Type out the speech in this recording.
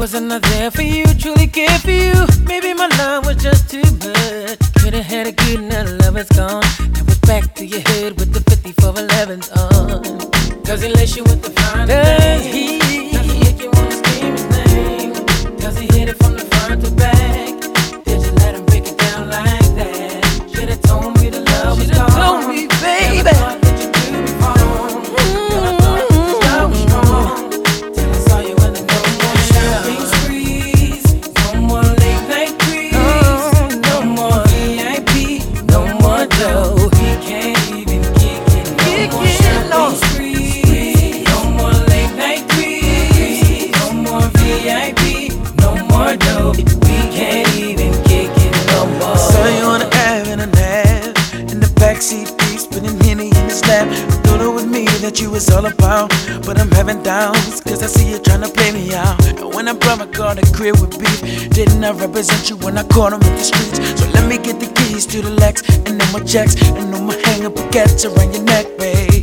wasn't I there for you, truly cared for you? Maybe my love was just too much. Could've had a good night, love is gone. Now it's back to your head with the 5411s on. Cause he lace you with the fine thing. Does he make you wanna scream his name? Does he hit it from the front to back? Did you let him break it down like that? Should've told me the love was gone. Should've told me, baby. That you was all about, but I'm having doubts, cause I see you tryna play me out. And when I brought my car to crib with beef, didn't I represent you when I caught him in the streets? So let me get the keys to the Lex, and then my checks, and no more hang up baguettes around your neck, babe.